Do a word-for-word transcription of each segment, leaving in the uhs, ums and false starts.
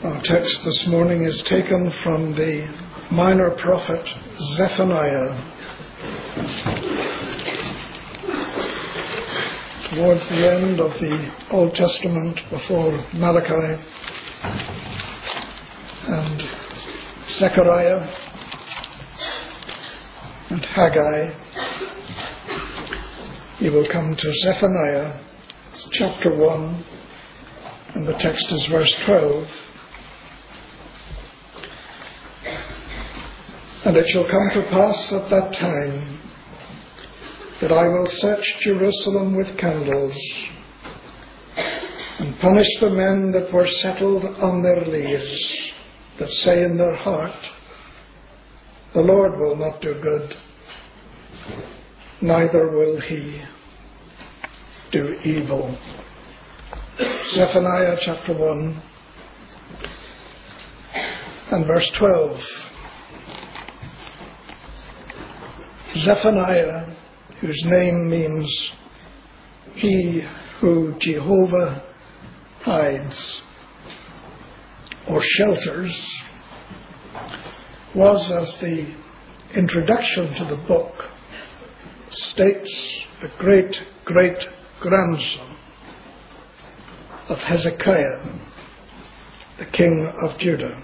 Our text this morning is taken from the minor prophet Zephaniah. Towards the end of the Old Testament, before Malachi and Zechariah and Haggai, you will come to Zephaniah, chapter one, and the text is verse twelve. And it shall come to pass at that time that I will search Jerusalem with candles, and punish the men that were settled on their lees, that say in their heart, the Lord will not do good, neither will he do evil. Zephaniah chapter one and verse twelve. Zephaniah, whose name means he who Jehovah hides or shelters, was, as the introduction to the book states, the great-great-grandson of Hezekiah, the king of Judah.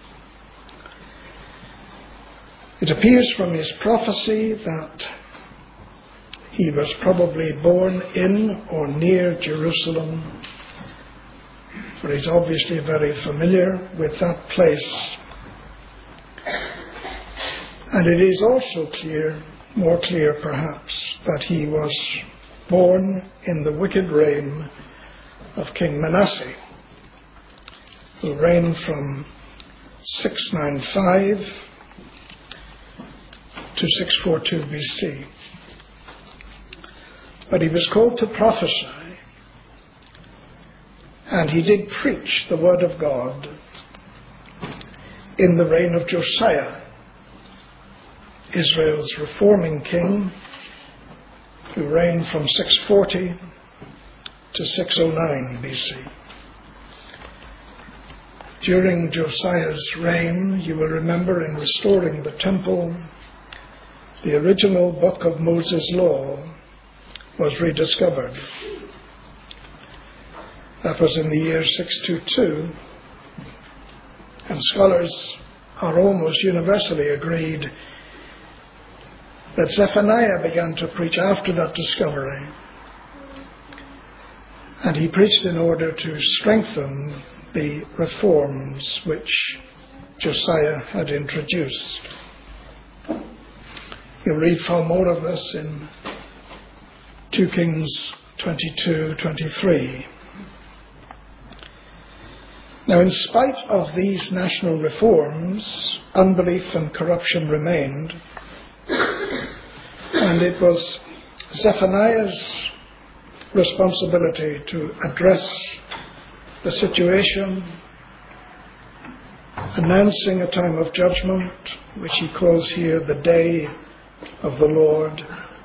It appears from his prophecy that he was probably born in or near Jerusalem, for he's obviously very familiar with that place. And it is also clear, more clear perhaps, that he was born in the wicked reign of King Manasseh, who reigned from six ninety-five to six forty-two B C. But he was called to prophesy, and he did preach the word of God in the reign of Josiah, Israel's reforming king, who reigned from six forty to six oh nine B C. During Josiah's reign, you will remember, in restoring the temple, the original book of Moses' law was rediscovered. That was in the year six twenty-two, and scholars are almost universally agreed that Zephaniah began to preach after that discovery, and he preached in order to strengthen the reforms which Josiah had introduced. You'll read far more of this in two Kings twenty-two twenty-three. Now, in spite of these national reforms, unbelief and corruption remained, and it was Zephaniah's responsibility to address the situation, announcing a time of judgment, which he calls here the day of the Lord.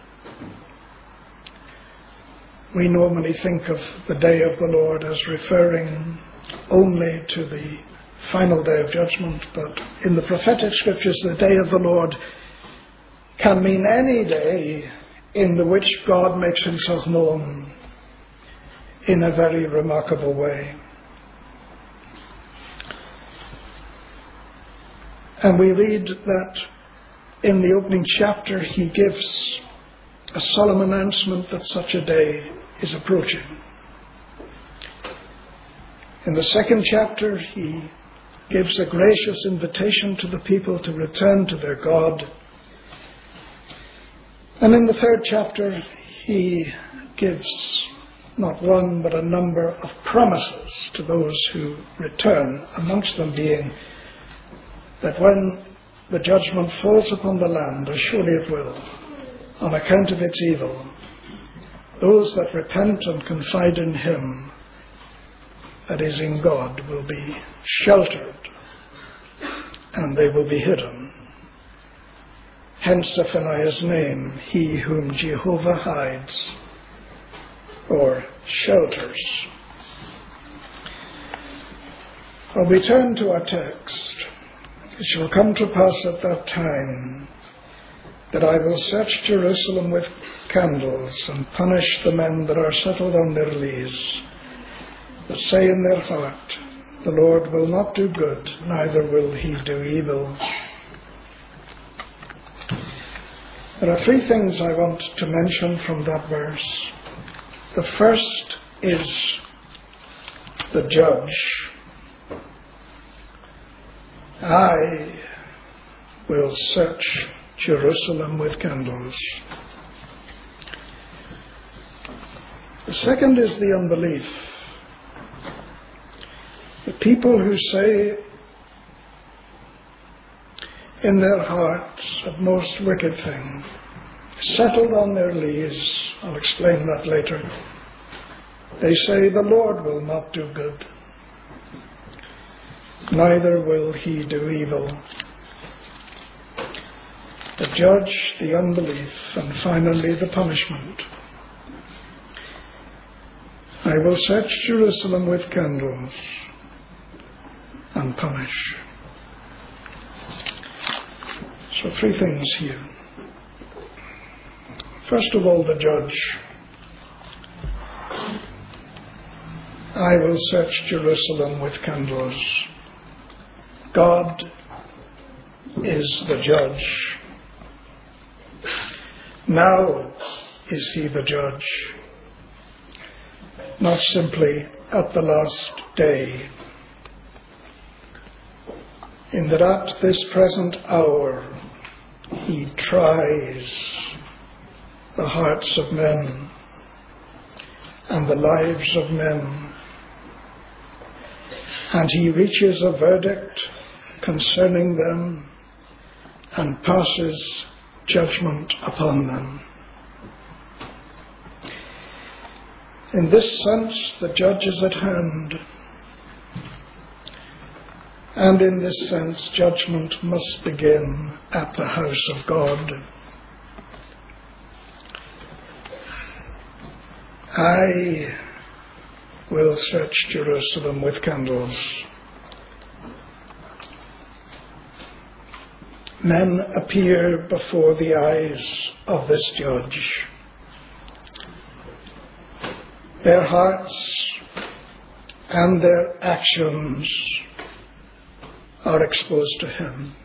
We normally think of the day of the Lord as referring only to the final day of judgment, but in the prophetic scriptures, the day of the Lord can mean any day in the which God makes himself known in a very remarkable way. And we read that in the opening chapter he gives a solemn announcement that such a day is approaching. In the second chapter he gives a gracious invitation to the people to return to their God. And in the third chapter he gives not one but a number of promises to those who return, amongst them being that when the judgment falls upon the land, as surely it will, on account of its evil, those that repent and confide in him, that is, in God, will be sheltered, and they will be hidden. Hence Zephaniah's name, he whom Jehovah hides, or shelters. Well, we turn to our text. It shall come to pass at that time that I will search Jerusalem with candles and punish the men that are settled on their lees, that say in their heart, the Lord will not do good, neither will he do evil. There are three things I want to mention from that verse. The first is the judge. I will search Jerusalem with candles. The second is the unbelief. The people who say in their hearts a most wicked thing, settled on their lees, I'll explain that later. They say the Lord will not do good, neither will he do evil. The judge, the unbelief, and finally the punishment. I will search Jerusalem with candles and punish. So three things here. First of all, the judge. I will search Jerusalem with candles. God is the judge. Now is he the judge, not simply at the last day. In that at this present hour he tries the hearts of men and the lives of men, and he reaches a verdict concerning them and passes judgment upon them. In this sense, the judge is at hand. And in this sense, judgment must begin at the house of God. I will search Jerusalem with candles. Men appear before the eyes of this judge. Their hearts and their actions are exposed to him.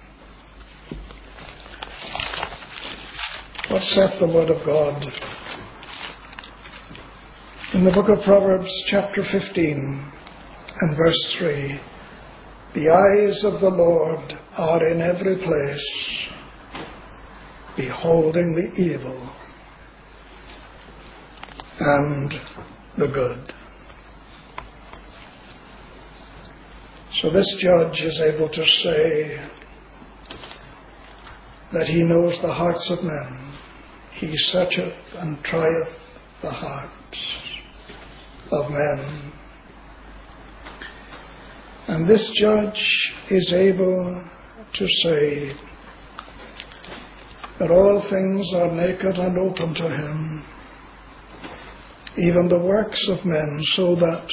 What saith the word of God? In the book of Proverbs, chapter fifteen and verse three, the eyes of the Lord are in every place, beholding the evil and the good. So this judge is able to say that he knows the hearts of men. He searcheth and trieth the hearts of men. And this judge is able to say that all things are naked and open to him, even the works of men, so that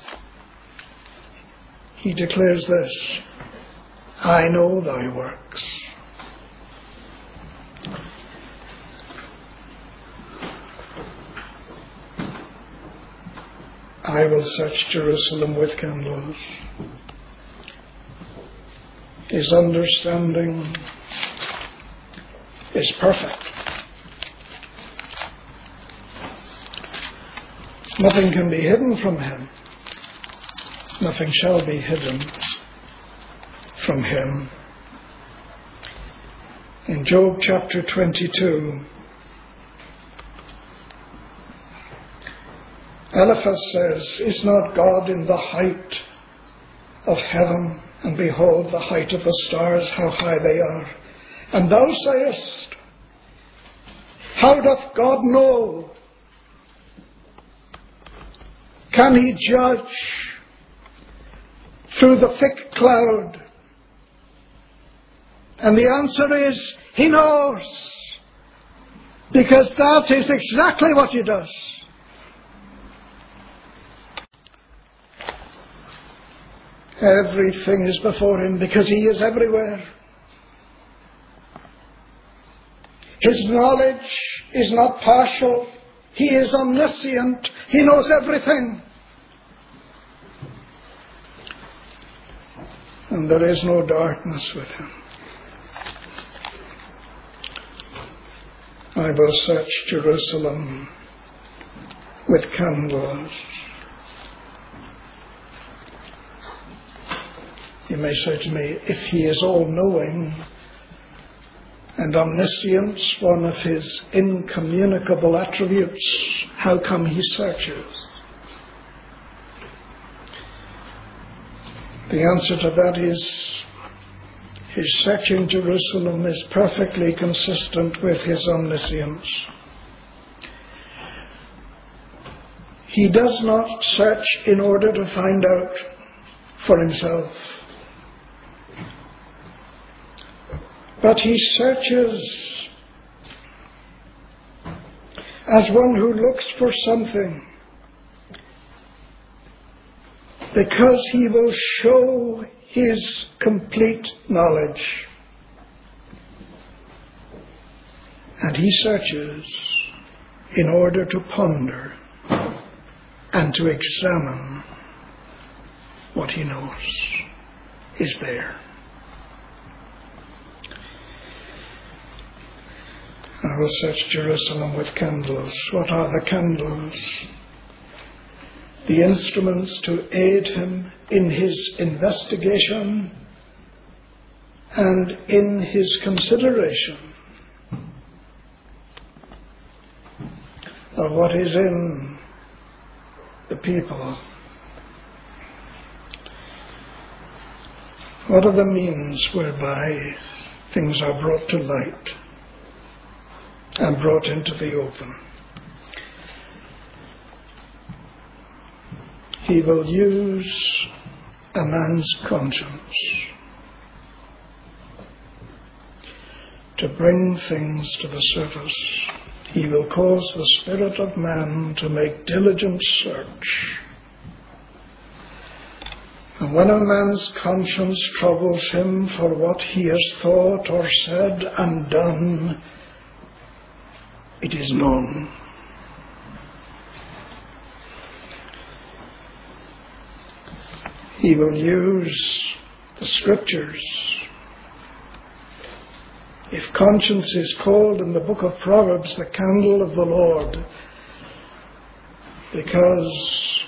he declares this, I know thy works. I will search Jerusalem with candles. His understanding is perfect. Nothing can be hidden from him. Nothing shall be hidden from him. In Job chapter twenty-two, Eliphaz says, is not God in the height of heaven? And behold, the height of the stars, how high they are. And thou sayest, how doth God know? Can he judge through the thick cloud? And the answer is, he knows. Because that is exactly what he does. Everything is before him because he is everywhere. His knowledge is not partial. He is omniscient. He knows everything. And there is no darkness with him. I will search Jerusalem with candles. You may say to me, if he is all-knowing and omniscience, one of his incommunicable attributes, how come he searches? The answer to that is his searching Jerusalem is perfectly consistent with his omniscience. He does not search in order to find out for himself, but he searches as one who looks for something, because he will show his complete knowledge. And he searches in order to ponder and to examine what he knows is there. I will search Jerusalem with candles. What are the candles? The instruments to aid him in his investigation and in his consideration of what is in the people. What are the means whereby things are brought to light and brought into the open? He will use a man's conscience to bring things to the surface. He will cause the spirit of man to make diligent search. And when a man's conscience troubles him for what he has thought or said and done, it is known. He will use the Scriptures. If conscience is called in the book of Proverbs the candle of the Lord, because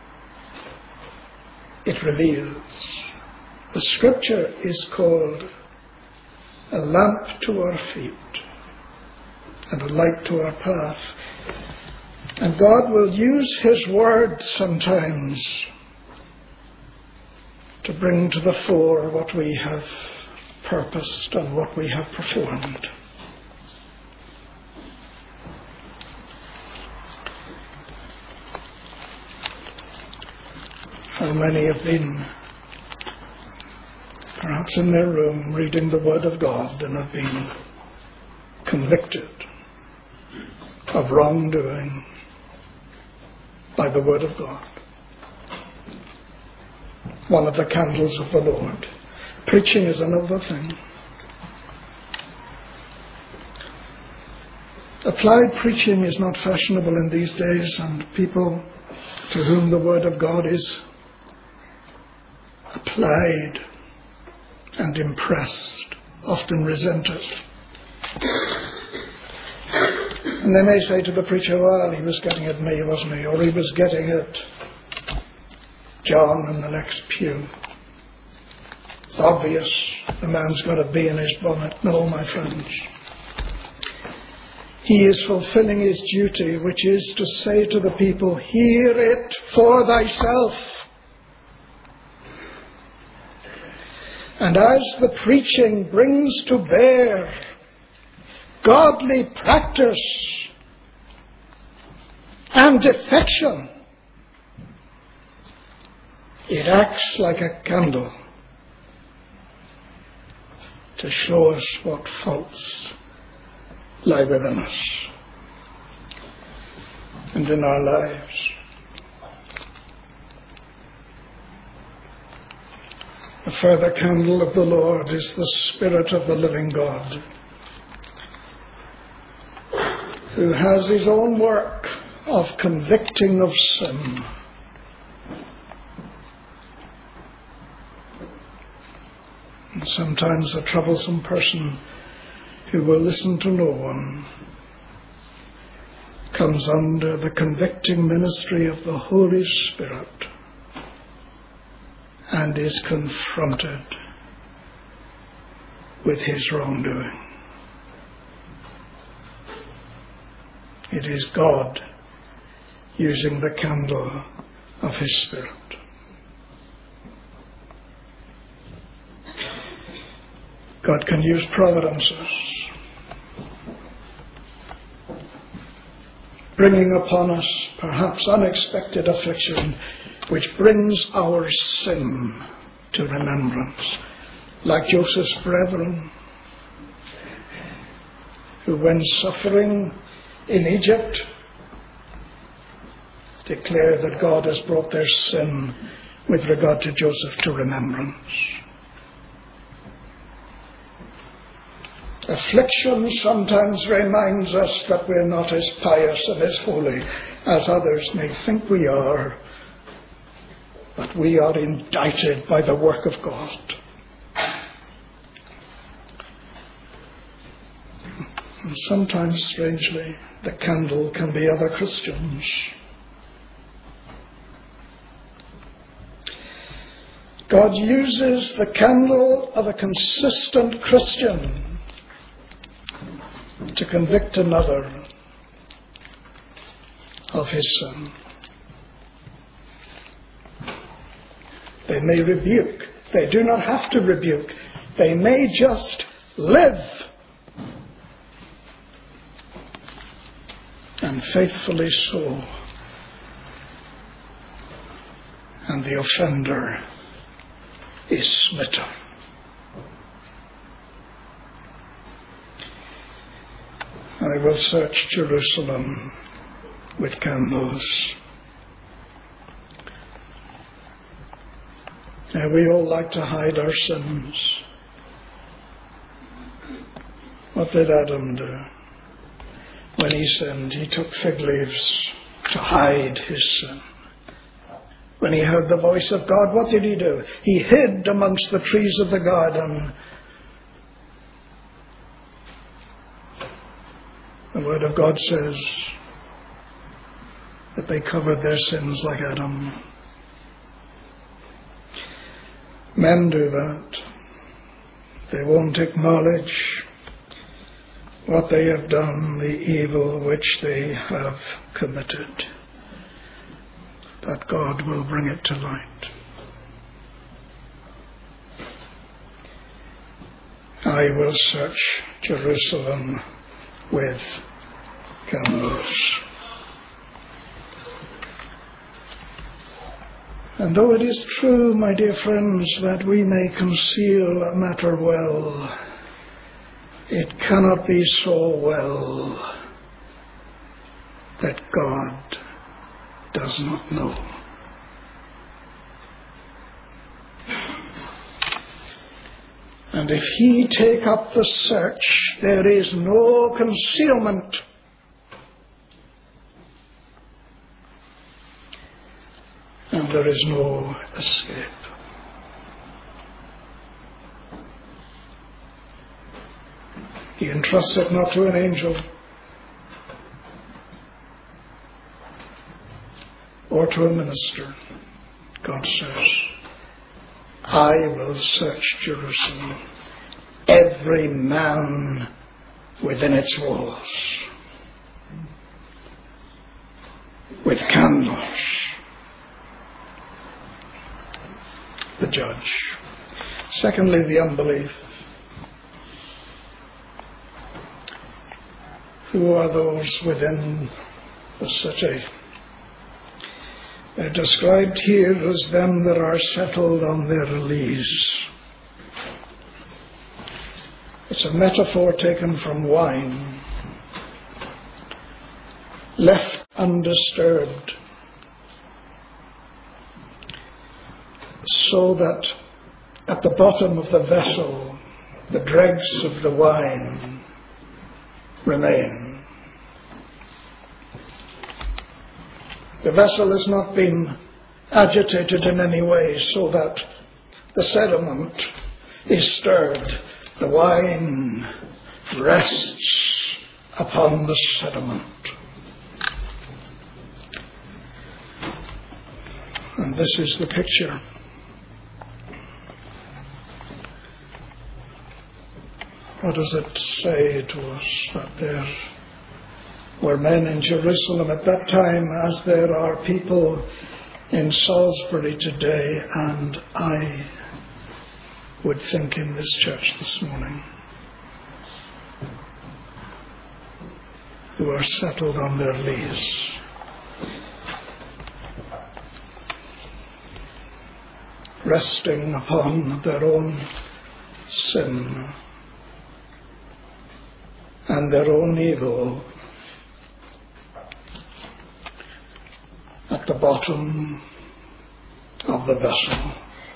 it reveals. The Scripture is called a lamp to our feet and a light to our path. And God will use His Word sometimes to bring to the fore what we have purposed and what we have performed. How many have been perhaps in their room reading the Word of God and have been convicted of wrongdoing by the Word of God? One of the candles of the Lord. Preaching is another thing. Applied preaching is not fashionable in these days, and people to whom the Word of God is applied and impressed often resent it. And they may say to the preacher, well, he was getting at me, wasn't he? Or he was getting at John in the next pew. It's obvious the man's got a bee in his bonnet. No, my friends. He is fulfilling his duty, which is to say to the people, hear it for thyself. And as the preaching brings to bear godly practice and affection, it acts like a candle to show us what faults lie within us and in our lives. The further candle of the Lord is the Spirit of the living God, who has his own work of convicting of sin. And sometimes a troublesome person who will listen to no one comes under the convicting ministry of the Holy Spirit and is confronted with his wrongdoing. It is God using the candle of his Spirit. God can use providences, bringing upon us perhaps unexpected affliction, which brings our sin to remembrance, like Joseph's brethren, who when suffering in Egypt declare that God has brought their sin with regard to Joseph to remembrance. Affliction sometimes reminds us that we're not as pious and as holy as others may think we are, but we are indicted by the work of God. And sometimes, strangely, the candle can be other Christians. God uses the candle of a consistent Christian to convict another of his sin. They may rebuke. They do not have to rebuke. They may just live and faithfully so. And the offender is smitten. I will search Jerusalem with candles. Now, we all like to hide our sins. What did Adam do? When he sinned, he took fig leaves to hide his sin. When he heard the voice of God, what did he do? He hid amongst the trees of the garden. The Word of God says that they covered their sins like Adam. Men do that. They won't acknowledge what they have done, the evil which they have committed. But God will bring it to light. I will search Jerusalem with candles. And though it is true, my dear friends, that we may conceal a matter well, it cannot be so well that God does not know. And if he take up the search, there is no concealment. And there is no escape. He entrusts it not to an angel or to a minister. God says, I will search Jerusalem, every man within its walls, with candles. The judge. Secondly, the unbelief. Who are those within the city? They're described here as them that are settled on their lees. It's a metaphor taken from wine. Left undisturbed, so that at the bottom of the vessel, the dregs of the wine remain. The vessel has not been agitated in any way so that the sediment is stirred. The wine rests upon the sediment. And this is the picture. What does it say to us? That there were men in Jerusalem at that time, as there are people in Salisbury today, and I would think in this church this morning, who are settled on their lees. Resting upon their own sin and their own evil at the bottom of the vessel.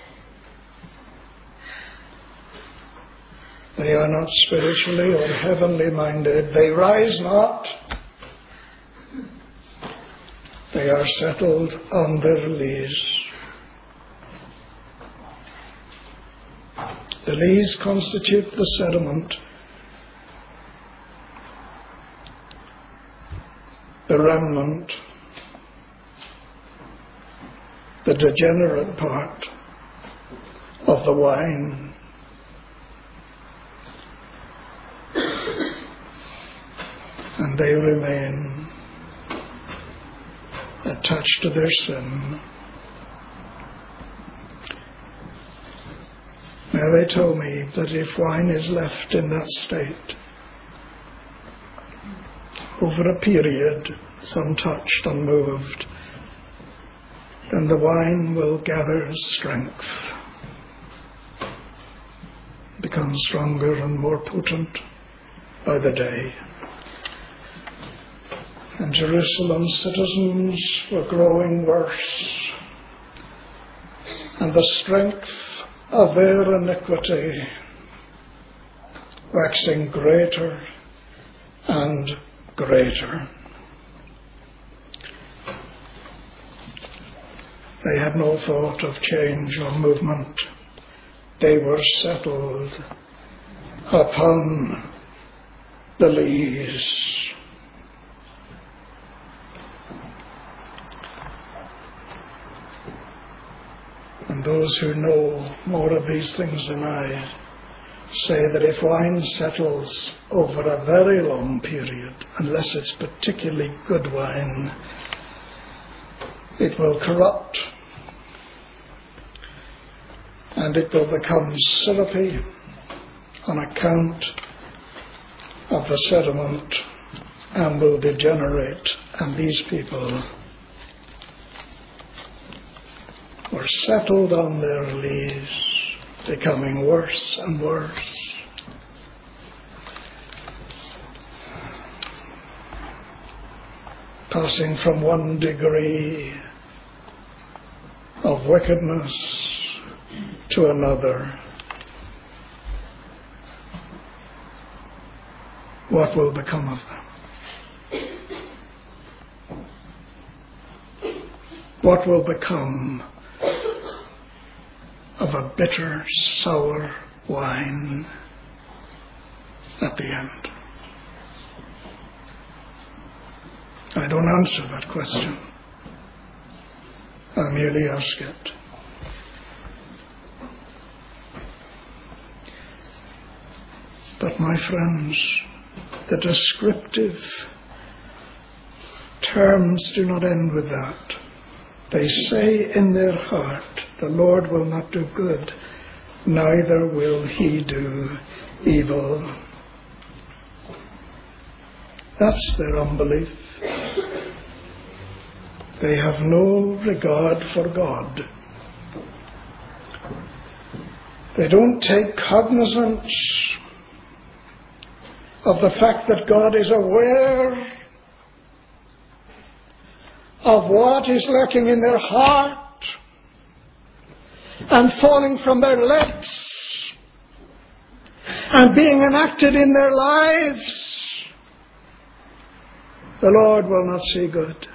They are not spiritually or heavenly minded. They rise not. They are settled on their lees. The lees constitute the sediment. The remnant, the degenerate part of the wine. And they remain attached to their sin. Now they told me that if wine is left in that state over a period, untouched, unmoved, then the wine will gather strength, become stronger and more potent by the day. And Jerusalem's citizens were growing worse, and the strength of their iniquity waxing greater and greater. They had no thought of change or movement. They were settled upon the lees. And those who know more of these things than I say that if wine settles over a very long period, unless it's particularly good wine, it will corrupt and it will become syrupy on account of the sediment and will degenerate. And these people were settled on their lees, becoming worse and worse. Passing from one degree of wickedness to another. What will become of them? What will become of a bitter, sour wine at the end? I don't answer that question. I merely ask it. But my friends, the descriptive terms do not end with that. They say in their heart, the Lord will not do good, neither will he do evil. That's their unbelief. They have no regard for God. They don't take cognizance of the fact that God is aware of what is lurking in their heart, and falling from their legs and being enacted in their lives, the Lord will not see good.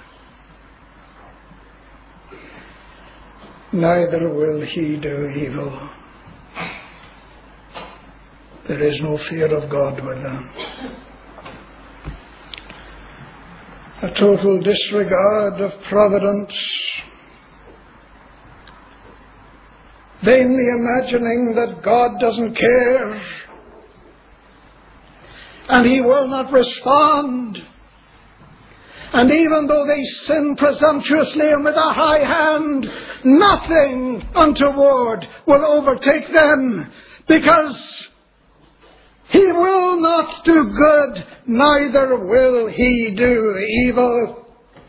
Neither will he do evil. There is no fear of God with them. A total disregard of providence, vainly imagining that God doesn't care and he will not respond. And even though they sin presumptuously and with a high hand, nothing untoward will overtake them, because he will not do good, neither will he do evil.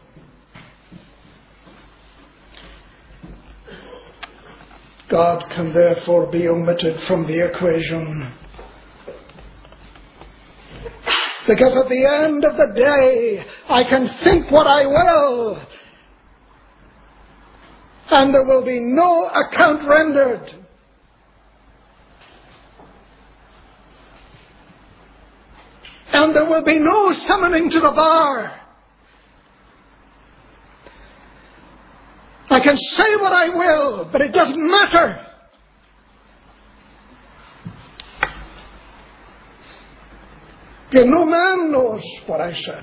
God can therefore be omitted from the equation, because at the end of the day, I can think what I will, and there will be no account rendered. And there will be no summoning to the bar. I can say what I will, but it doesn't matter. Yet no man knows what I said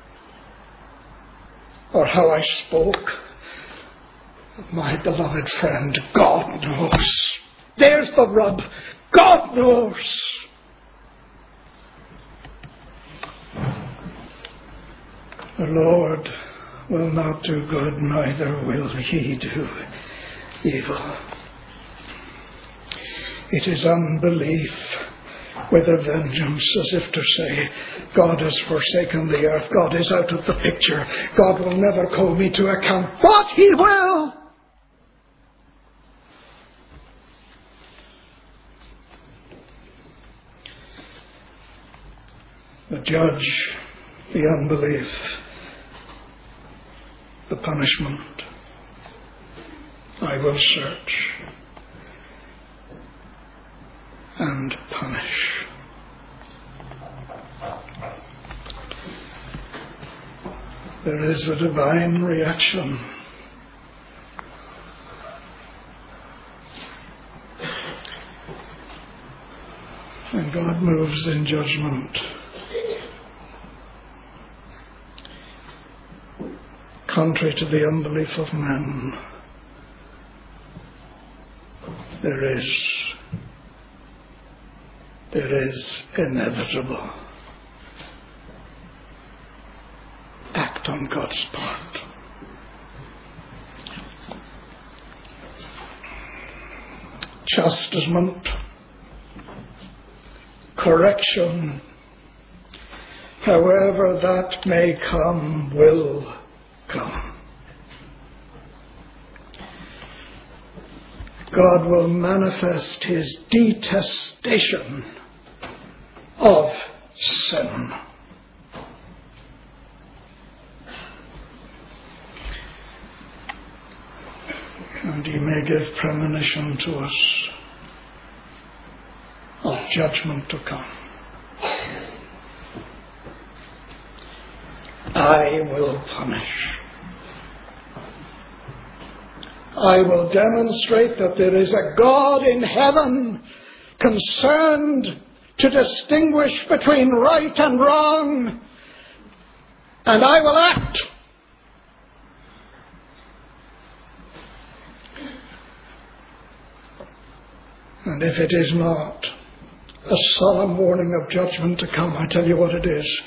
or how I spoke. My beloved friend, God knows. There's the rub. God knows. The Lord will not do good, neither will he do evil. It is unbelief with a vengeance, as if to say, God has forsaken the earth, God is out of the picture, God will never call me to account. But he will! The judge, the unbelief, the punishment. I will search and punish. There is a divine reaction. And God moves in judgment. Contrary to the unbelief of men, there is, there is inevitable act on God's part. Chastisement, correction, however that may come, will come. God will manifest his detestation of sin. And he may give premonition to us of judgment to come. I will punish. I will demonstrate that there is a God in heaven concerned to distinguish between right and wrong, and I will act. And if it is not a solemn warning of judgment to come, I tell you what it is.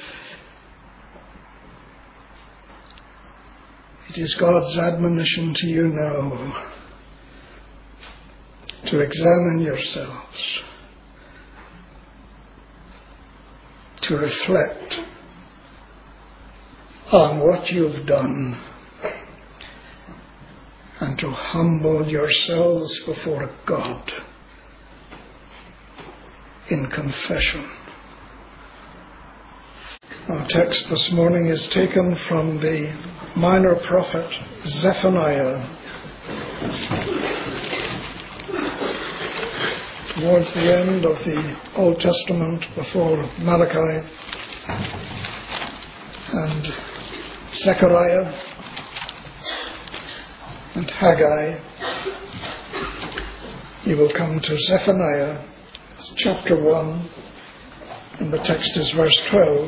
It is God's admonition to you now to examine yourselves, to reflect on what you've done, and to humble yourselves before God in confession. Our text this morning is taken from the minor prophet Zephaniah. towards the end of the Old Testament, before Malachi and Zechariah and Haggai, you will come to Zephaniah, chapter one, and the text is verse twelve.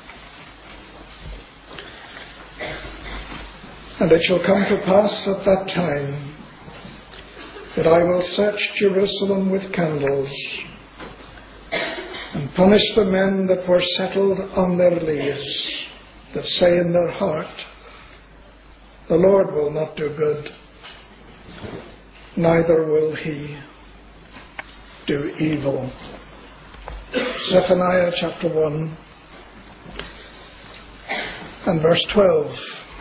And it shall come to pass at that time that I will search Jerusalem with candles, and punish the men that were settled on their lees, that say in their heart, the Lord will not do good, neither will he do evil. Zephaniah chapter one and verse twelve.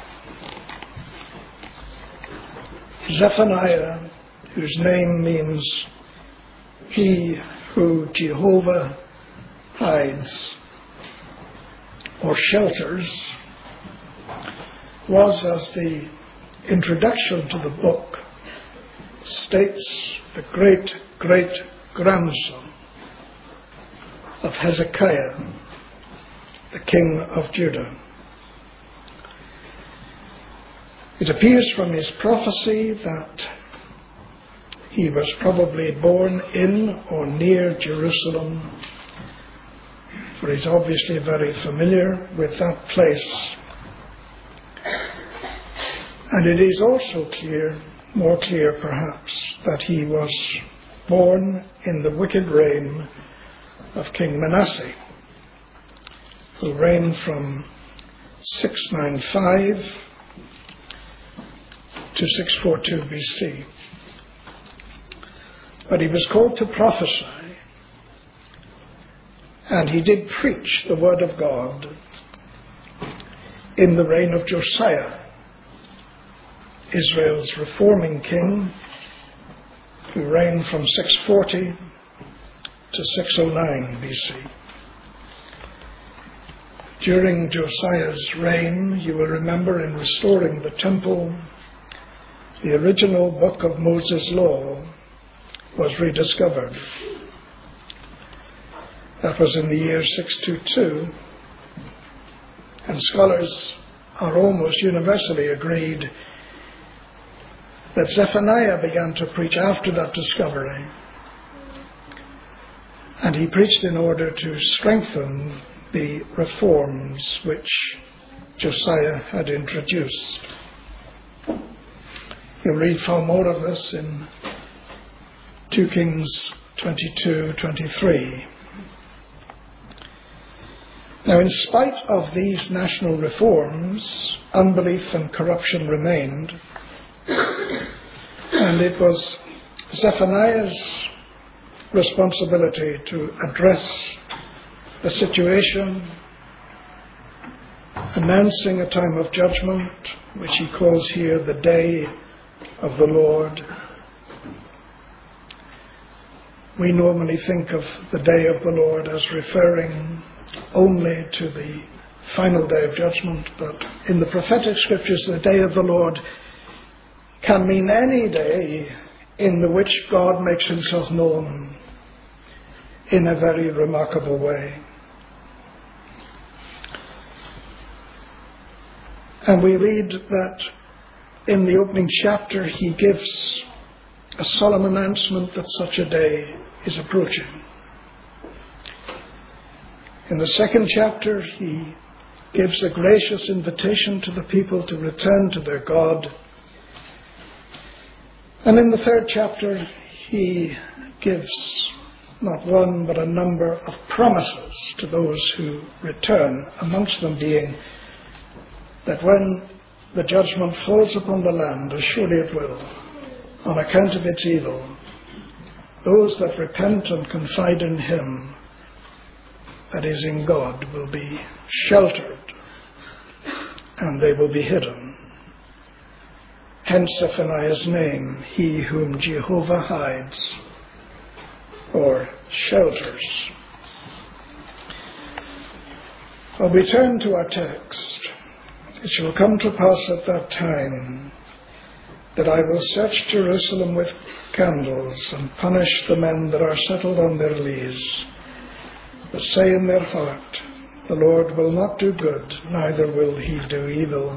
Zephaniah, whose name means he who Jehovah hides or shelters, was, as the introduction to the book states, the great great grandson of Hezekiah, the king of Judah. It appears from his prophecy that he was probably born in or near Jerusalem, for he's obviously very familiar with that place. And it is also clear, more clear perhaps, that he was born in the wicked reign of King Manasseh, who reigned from six ninety-five to six forty-two B C. But he was called to prophesy, and he did preach the word of God in the reign of Josiah, Israel's reforming king, who reigned from six forty to six oh nine B C. During Josiah's reign, you will remember, in restoring the temple, the original book of Moses' law was rediscovered. That was in the year six twenty-two, and scholars are almost universally agreed that Zephaniah began to preach after that discovery, and he preached in order to strengthen the reforms which Josiah had introduced. You'll read far more of this in two Kings twenty-two twenty-three. Now, in spite of these national reforms, unbelief and corruption remained, and it was Zephaniah's responsibility to address the situation, announcing a time of judgment, which he calls here the day of the Lord. We normally think of the day of the Lord as referring only to the final day of judgment, but in the prophetic scriptures, the day of the Lord can mean any day in the which God makes himself known in a very remarkable way. And we read that in the opening chapter he gives a solemn announcement that such a day is approaching. In the second chapter he gives a gracious invitation to the people to return to their God. And in the third chapter he gives not one but a number of promises to those who return, amongst them being that when the judgment falls upon the land, as surely it will, on account of its evil, those that repent and confide in him, that is in God, will be sheltered and they will be hidden. Hence Zephaniah's name, he whom Jehovah hides or shelters. Well, we turn to our text. It shall come to pass at that time that I will search Jerusalem with candles, and punish the men that are settled on their lees, that say in their heart, the Lord will not do good, neither will he do evil.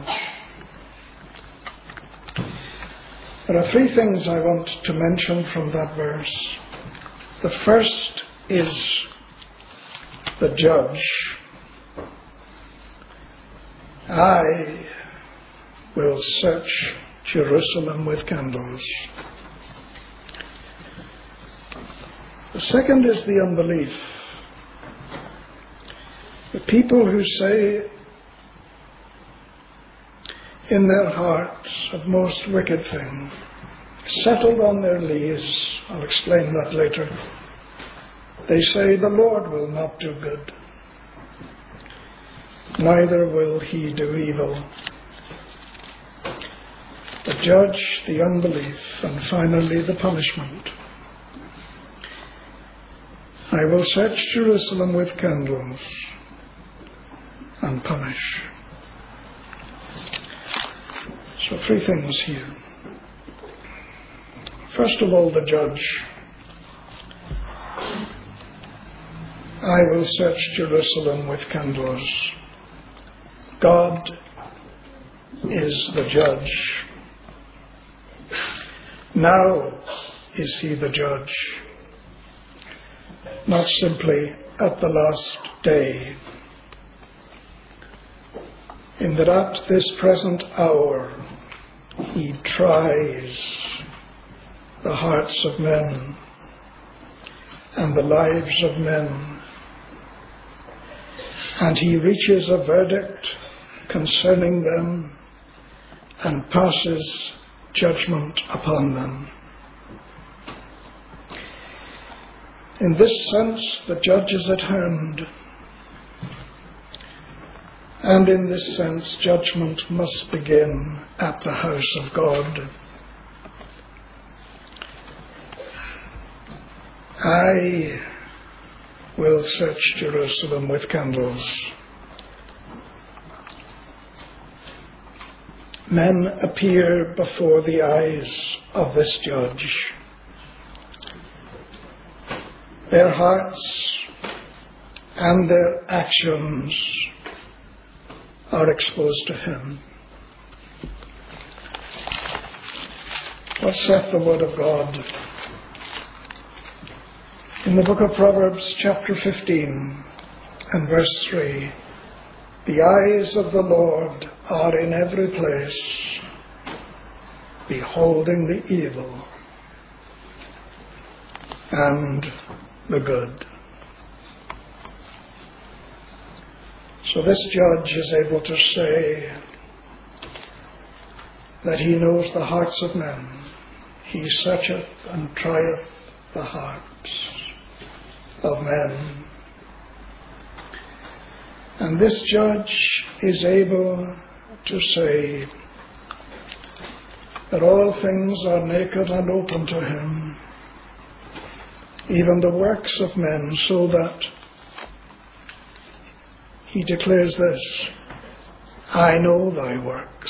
There are three things I want to mention from that verse. The first is the judge. I will search Jerusalem with candles. The second is the unbelief. The people who say in their hearts a most wicked thing, settled on their lees, I'll explain that later. They say the Lord will not do good, neither will he do evil. The judge, the unbelief, and finally the punishment. I will search Jerusalem with candles and punish. So three things here. First of all, the judge. I will search Jerusalem with candles. God is the judge. Now is he the judge. Not simply at the last day. In that at this present hour he tries the hearts of men and the lives of men, and he reaches a verdict concerning them and passes judgment upon them. In this sense, the judge is at hand, and in this sense, judgment must begin at the house of God. I will search Jerusalem with candles. Men appear before the eyes of this judge. Their hearts and their actions are exposed to him. What saith the word of God? In the book of Proverbs, chapter fifteen and verse three, the eyes of the Lord are in every place, beholding the evil and the good. So this judge is able to say that he knows the hearts of men. He searcheth and trieth the hearts of men. And this judge is able to say that all things are naked and open to him, even the works of men, so that he declares this, I know thy works.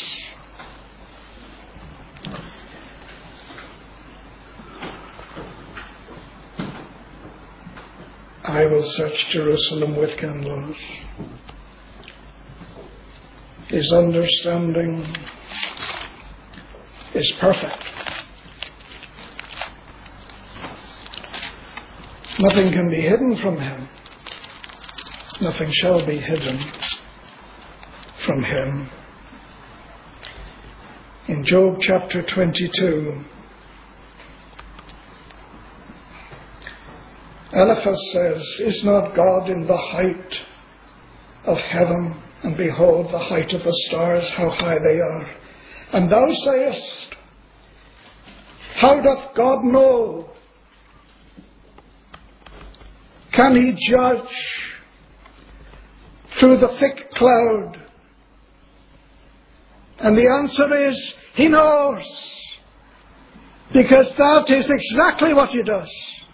I will search Jerusalem with candles. His understanding is perfect. Nothing can be hidden from him. Nothing shall be hidden from him. In Job chapter twenty-two, Eliphaz says, is not God in the height of heaven? And behold, the height of the stars, how high they are. And thou sayest, how doth God know? Can he judge through the thick cloud? And the answer is, he knows. Because that is exactly what he does.